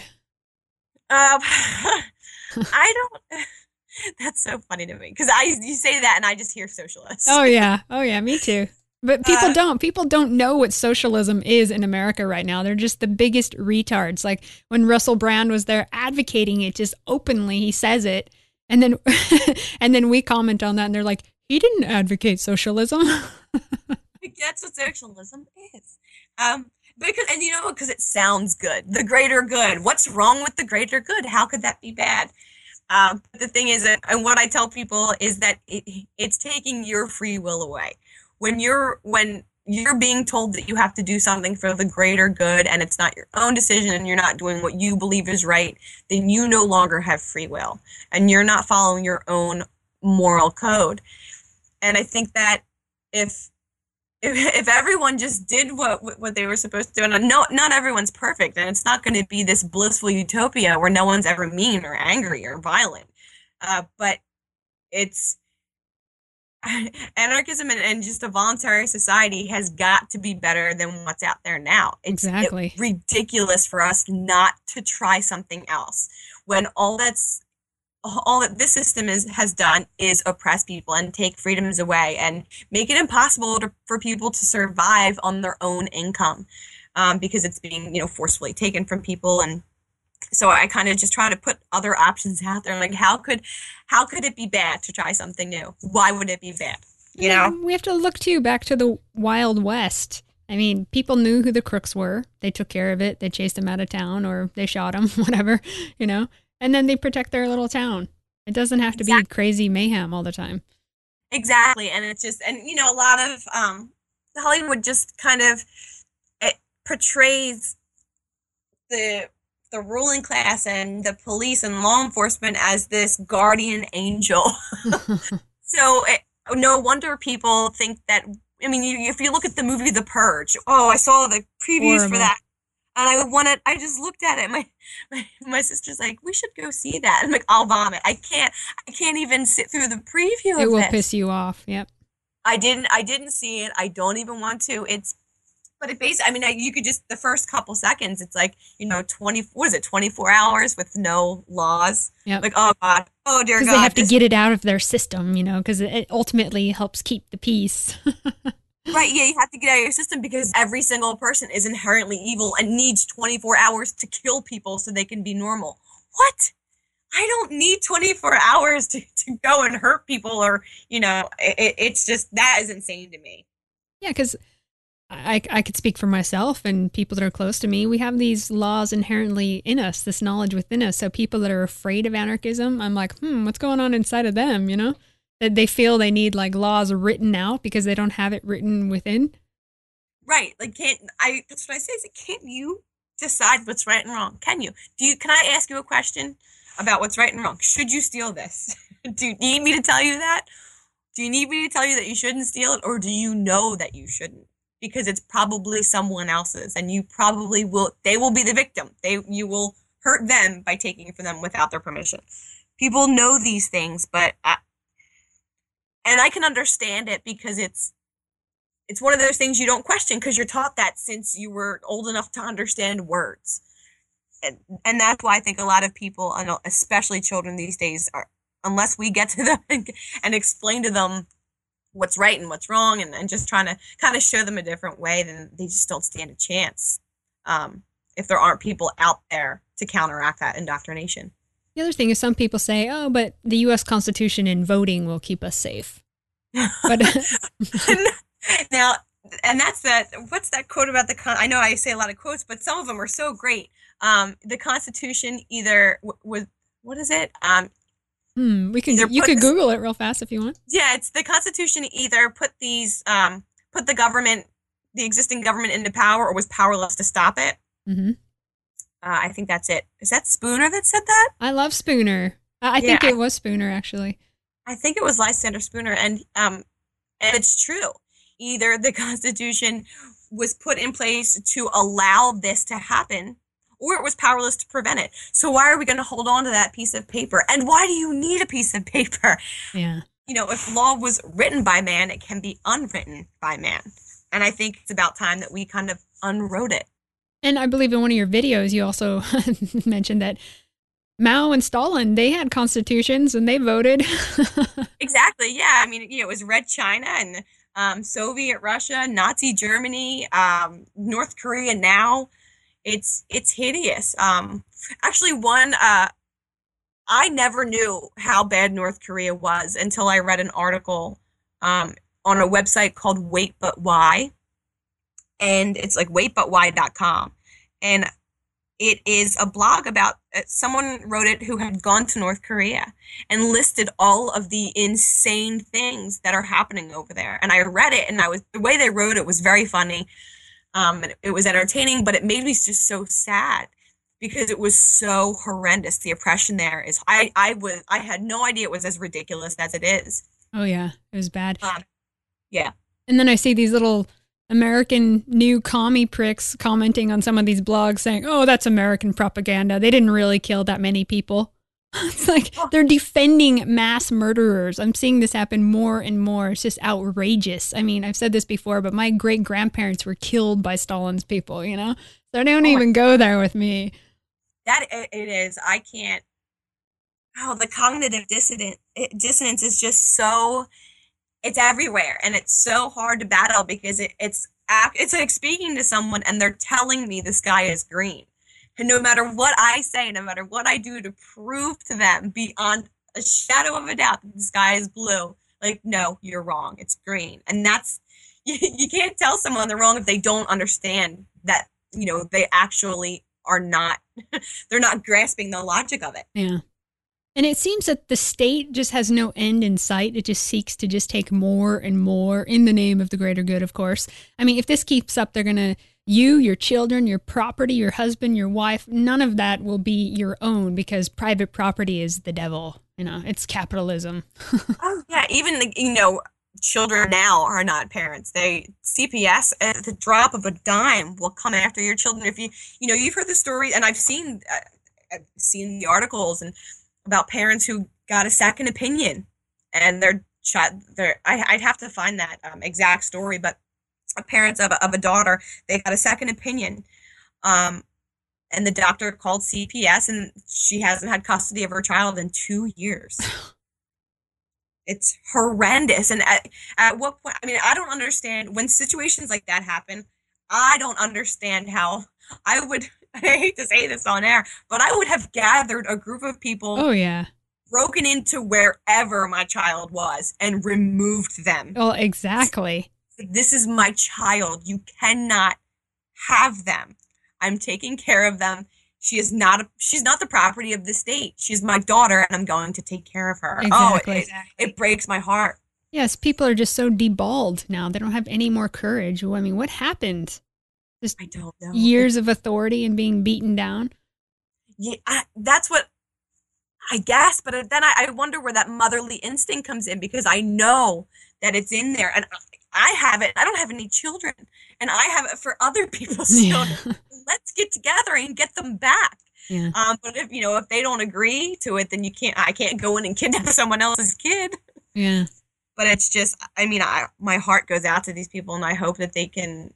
I don't. That's so funny to me because you say that and I just hear socialist. Oh yeah, me too. But people don't know what socialism is in America right now. They're just the biggest retards. Like when Russell Brand was there advocating it just openly, he says it, and then and then we comment on that, and they're like, he didn't advocate socialism. That's what socialism is. Because it sounds good. The greater good. What's wrong with the greater good? How could that be bad? But the thing is, and what I tell people is that it's taking your free will away. When you're being told that you have to do something for the greater good and it's not your own decision and you're not doing what you believe is right, then you no longer have free will and you're not following your own moral code. And I think that if everyone just did what they were supposed to do, and not everyone's perfect, and it's not going to be this blissful utopia where no one's ever mean or angry or violent, but it's anarchism and just a voluntary society has got to be better than what's out there now. It's ridiculous for us not to try something else when all that this system has done is oppress people and take freedoms away and make it impossible for people to survive on their own income, because it's being, forcefully taken from people. And so I kind of just try to put other options out there. Like, how could it be bad to try something new? Why would it be bad? We have to look back to the Wild West. I mean, people knew who the crooks were. They took care of it. They chased them out of town or they shot them, whatever, And then they protect their little town. It doesn't have to be crazy mayhem all the time. Exactly. And it's just, and a lot of Hollywood just kind of it portrays the ruling class and the police and law enforcement as this guardian angel. So no wonder people think that, if you look at the movie The Purge, I saw the previews for that. And I just looked at it. My sister's like, we should go see that. I'm like, I'll vomit. I can't even sit through the preview of it. It will piss you off. Yep. I didn't see it. I don't even want to. But it basically, you could just, the first couple seconds, it's like, 24 hours with no laws. Yep. Like, oh God. Oh dear God. Because they have to get it out of their system, because it ultimately helps keep the peace. Right, yeah, you have to get out of your system because every single person is inherently evil and needs 24 hours to kill people so they can be normal. What? I don't need 24 hours to go and hurt people or, it's just, that is insane to me. Yeah, because I could speak for myself and people that are close to me. We have these laws inherently in us, this knowledge within us. So people that are afraid of anarchism, I'm like, what's going on inside of them, That they feel they need laws written out because they don't have it written within. Right. That's what I say is, can't you decide what's right and wrong? Can you? Can I ask you a question about what's right and wrong? Should you steal this? Do you need me to tell you that? Do you need me to tell you that you shouldn't steal it? Or do you know that you shouldn't? Because it's probably someone else's and you probably will, they will be the victim. You will hurt them by taking it from them without their permission. People know these things, but and I can understand it because it's one of those things you don't question because you're taught that since you were old enough to understand words. And that's why I think a lot of people, especially children these days, are, unless we get to them and explain to them what's right and what's wrong and just trying to kind of show them a different way, then they just don't stand a chance if there aren't people out there to counteract that indoctrination. The other thing is some people say, oh, but the U.S. Constitution and voting will keep us safe. But now, and that's that. What's that quote about I know I say a lot of quotes, but some of them are so great. The Constitution either was, what is it? You could Google it real fast if you want. Yeah, it's the Constitution either put the government, the existing government into power or was powerless to stop it. Mm-hmm. I think that's it. Is that Spooner that said that? I love Spooner. I think it was Spooner, actually. I think it was Lysander Spooner, and it's true. Either the Constitution was put in place to allow this to happen, or it was powerless to prevent it. So why are we going to hold on to that piece of paper? And why do you need a piece of paper? Yeah. If law was written by man, it can be unwritten by man. And I think it's about time that we kind of unwrote it. And I believe in one of your videos, you also mentioned that Mao and Stalin, they had constitutions and they voted. Exactly. Yeah. I mean, it was Red China and Soviet Russia, Nazi Germany, North Korea now. It's hideous. Actually, I never knew how bad North Korea was until I read an article on a website called Wait But Why. And it's like waitbutwhy.com. And it is a blog about someone wrote it who had gone to North Korea and listed all of the insane things that are happening over there. And I read it, and the way they wrote it was very funny. And it was entertaining, but it made me just so sad because it was so horrendous. The oppression there is, I had no idea it was as ridiculous as it is. Oh yeah, it was bad. Yeah. And then I see these little American new commie pricks commenting on some of these blogs saying, oh, that's American propaganda. They didn't really kill that many people. It's like they're defending mass murderers. I'm seeing this happen more and more. It's just outrageous. I mean, I've said this before, but my great grandparents were killed by Stalin's people, So don't even go there with me. That it is. I can't. Oh, the cognitive dissonance is just so. It's everywhere, and it's so hard to battle because it's like speaking to someone and they're telling me the sky is green. And no matter what I say, no matter what I do to prove to them beyond a shadow of a doubt that the sky is blue, like, no, you're wrong. It's green. And that's, you can't tell someone they're wrong if they don't understand that, they actually are not, they're not grasping the logic of it. Yeah. And it seems that the state just has no end in sight. It just seeks to just take more and more in the name of the greater good, of course. I mean, if this keeps up, they're going to, your children, your property, your husband, your wife, none of that will be your own because private property is the devil. It's capitalism. Oh, yeah. Even, children now are not parents. CPS at the drop of a dime will come after your children. If you've heard the story, and I've seen the articles and about parents who got a second opinion and their child, I'd have to find that exact story, but parents of a daughter, they got a second opinion. And the doctor called CPS and she hasn't had custody of her child in 2 years. It's horrendous. And at what point, I don't understand when situations like that happen. I don't understand how I hate to say this on air, but I would have gathered a group of people. Oh, yeah. Broken into wherever my child was and removed them. Well, exactly. This is my child. You cannot have them. I'm taking care of them. She's not the property of the state. She's my daughter, and I'm going to take care of her. Exactly. It breaks my heart. Yes, people are just so deballed now. They don't have any more courage. I mean, what happened? Just I don't know. Years of authority and being beaten down. Yeah, that's what I guess. But then I wonder where that motherly instinct comes in because I know that it's in there, and I have it. I don't have any children, and I have it for other people's children. Let's get together and get them back. Yeah. But if they don't agree to it, then I can't go in and kidnap someone else's kid. Yeah. But it's just, I mean, my heart goes out to these people, and I hope that they can,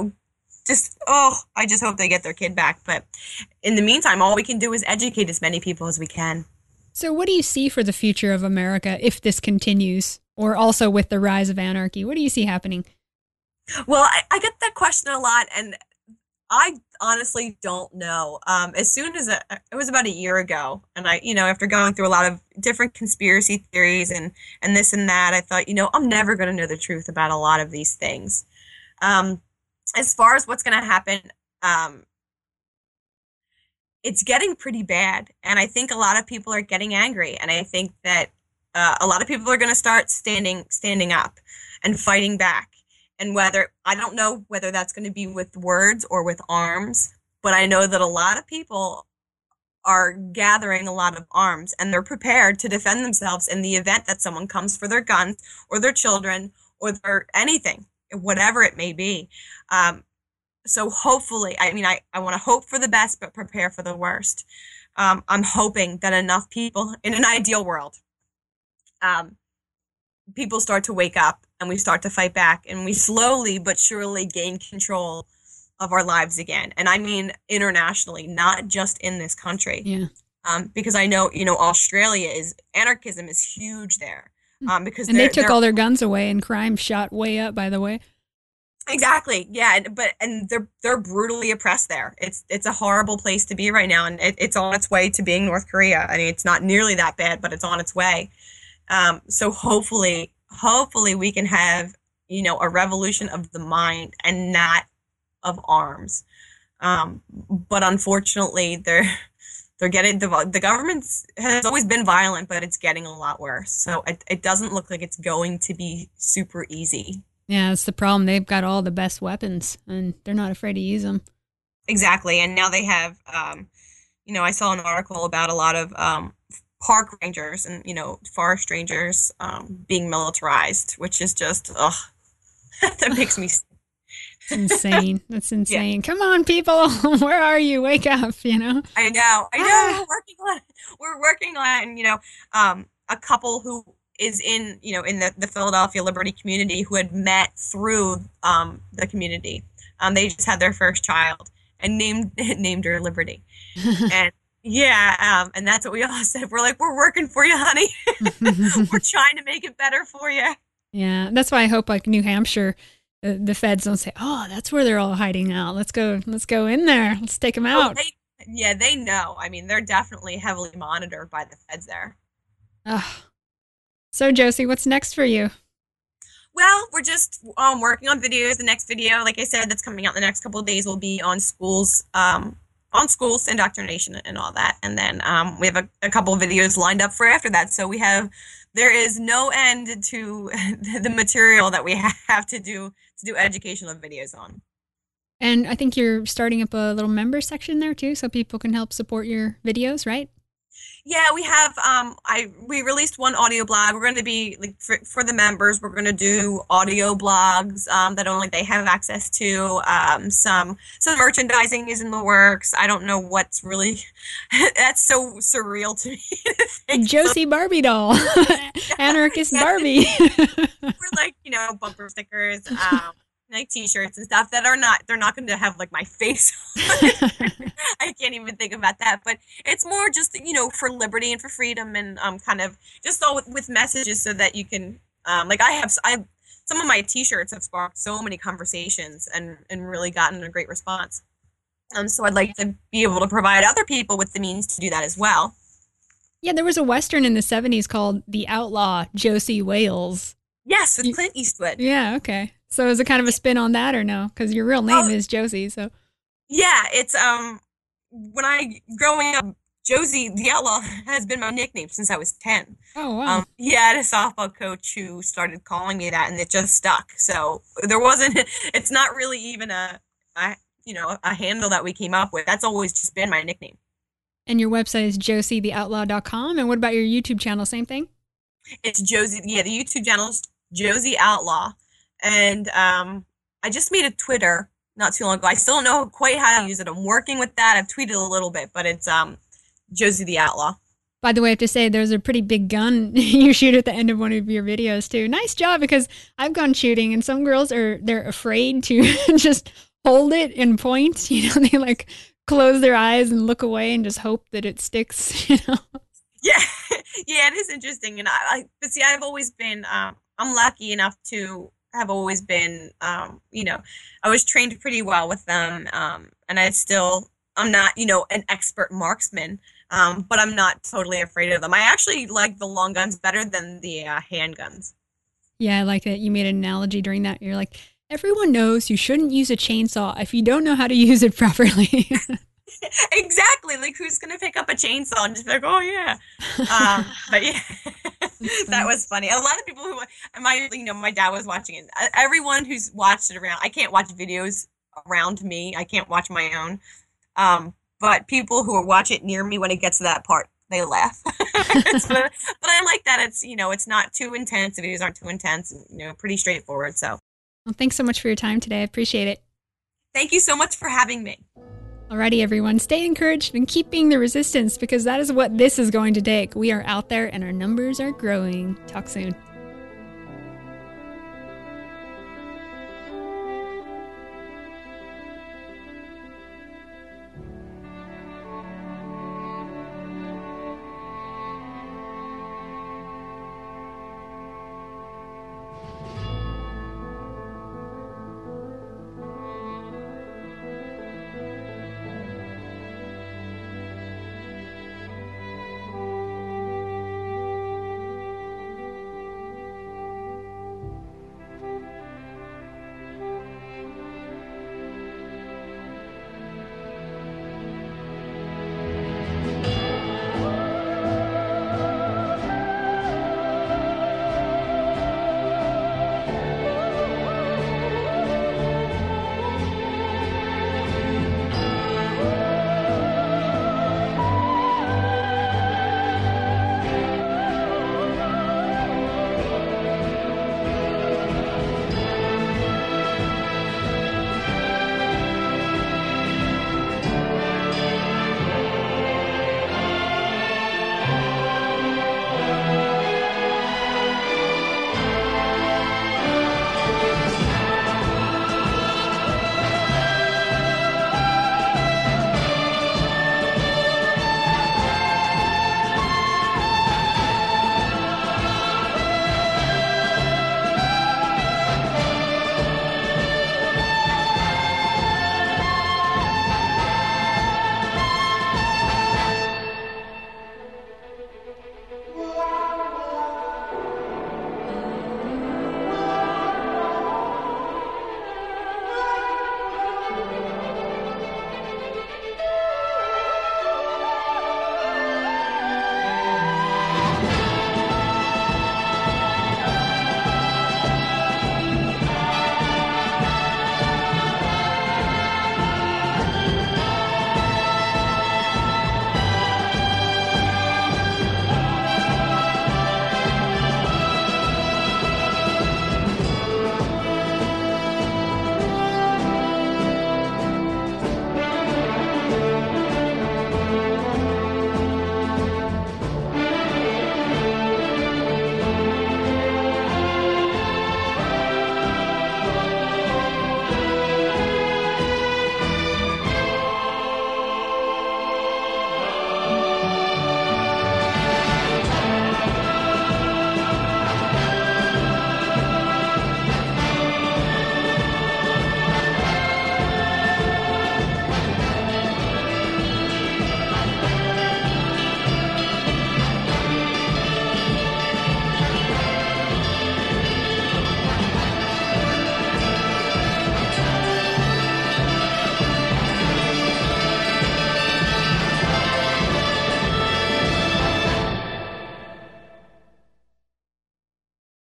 I just hope they get their kid back. But in the meantime, all we can do is educate as many people as we can. So what do you see for the future of America if this continues, or also with the rise of anarchy? What do you see happening? Well, I get that question a lot, and I honestly don't know. As soon as it was about a year ago, and after going through a lot of different conspiracy theories and this and that, I thought, I'm never going to know the truth about a lot of these things. As far as what's going to happen, it's getting pretty bad, and I think a lot of people are getting angry, and I think that a lot of people are going to start standing up and fighting back. And I don't know whether that's going to be with words or with arms, but I know that a lot of people are gathering a lot of arms, and they're prepared to defend themselves in the event that someone comes for their guns or their children or their anything, whatever it may be. So hopefully, I want to hope for the best, but prepare for the worst. I'm hoping that enough people, in an ideal world, people start to wake up and we start to fight back, and we slowly but surely gain control of our lives again. And I mean internationally, not just in this country. Yeah. Because I know, anarchism is huge there. Because they took all their guns away, and crime shot way up, by the way. Exactly. Yeah. And they're brutally oppressed there. It's a horrible place to be right now. And it's on its way to being North Korea. I mean, it's not nearly that bad, but it's on its way. So hopefully we can have, a revolution of the mind and not of arms. But unfortunately they're getting, the government has always been violent, but it's getting a lot worse. So it doesn't look like it's going to be super easy. Yeah, that's the problem. They've got all the best weapons, and they're not afraid to use them. Exactly. And now they have, I saw an article about a lot of park rangers and, forest rangers being militarized, which is just, that makes me sick. It's insane. That's insane. Yeah. Come on, people. Where are you? Wake up, I know. We're working on, a couple who is in the Philadelphia Liberty community who had met through the community. They just had their first child and named her Liberty. And and that's what we all said. We're like, we're working for you, honey. We're trying to make it better for you. Yeah, that's why I hope like New Hampshire, the feds don't say, oh, that's where they're all hiding out. Let's go in there. Let's take them out. They know. I mean, they're definitely heavily monitored by the feds there. So, Josie, what's next for you? Well, we're just working on videos. The next video, like I said, that's coming out in the next couple of days will be on schools indoctrination and all that. And then we have a couple of videos lined up for after that. So there is no end to the material that we have to do educational videos on. And I think you're starting up a little member section there too, so people can help support your videos, right? Yeah, we have, we released one audio blog. We're going to be, like, for the members, we're going to do audio blogs that only they have access to. Some merchandising is in the works. I don't know what's really, that's so surreal to me. Josie Barbie doll. Anarchist Barbie. We're like, bumper stickers, like t-shirts and stuff they're not going to have like my face I can't even think about that, but it's more just for liberty and for freedom and kind of just all with messages so that you can some of my t-shirts have sparked so many conversations and really gotten a great response, so I'd like to be able to provide other people with the means to do that as well. Yeah, there was a Western in the 70s called The Outlaw Josie Wales. Yes, with Clint Eastwood. Yeah, okay. So is it kind of a spin on that or no? Because your real name is Josie, so. Yeah, it's, growing up, Josie the Outlaw has been my nickname since I was 10. Oh, wow. I had a softball coach who started calling me that, and it just stuck. So it's not really even a handle that we came up with. That's always just been my nickname. And your website is josietheoutlaw.com. And what about your YouTube channel? Same thing? It's Josie. Yeah, the YouTube channel is Josie Outlaw. And I just made a Twitter not too long ago. I still don't know quite how to use it. I'm working with that. I've tweeted a little bit, but it's Josie the Outlaw. By the way, I have to say, there's a pretty big gun you shoot at the end of one of your videos, too. Nice job, because I've gone shooting, and some girls they're afraid to just hold it and point. You know, they like close their eyes and look away and just hope that it sticks, you know? Yeah, yeah, it is interesting. And but see, I've always been, I'm lucky enough to have always been, you know, I was trained pretty well with them. And I'm not, you know, an expert marksman. But I'm not totally afraid of them. I actually like the long guns better than the handguns. Yeah, I like that you made an analogy during that. You're like, everyone knows you shouldn't use a chainsaw if you don't know how to use it properly. Exactly. Like, who's going to pick up a chainsaw and just be like, oh, yeah. But yeah, that was funny. A lot of people my dad was watching it. Everyone who's watched it around, I can't watch videos around me. I can't watch my own. But people who watch it near me, when it gets to that part, they laugh. But I like that it's, you know, it's not too intense. The videos aren't too intense, and, you know, pretty straightforward. So, well, thanks so much for your time today. I appreciate it. Thank you so much for having me. Alrighty, everyone, stay encouraged and keep being the resistance, because that is what this is going to take. We are out there and our numbers are growing. Talk soon.